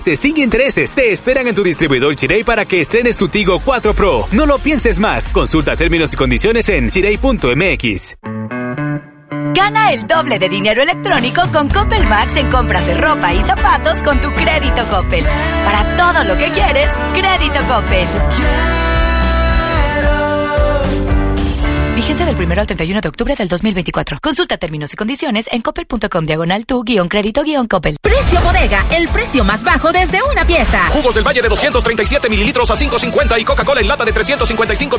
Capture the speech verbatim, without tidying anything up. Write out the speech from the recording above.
Sin intereses, te esperan en tu distribuidor Chirey para que estrenes tu Tigo cuatro Pro. No lo pienses más. Consulta términos y condiciones en chirey punto m x. Gana el doble de dinero electrónico con Coppel Max en compras de ropa y zapatos con tu crédito Coppel. Para todo lo que quieres, crédito Coppel. Vigencia del primero al treinta y uno de octubre del dos mil veinticuatro. Consulta términos y condiciones en coppel.com diagonal tu guión crédito guión Coppel. Precio bodega, el precio más bajo desde una pieza. Jugos del Valle de doscientos treinta y siete mililitros a cinco cincuenta y Coca-Cola en lata de trescientos cincuenta y cinco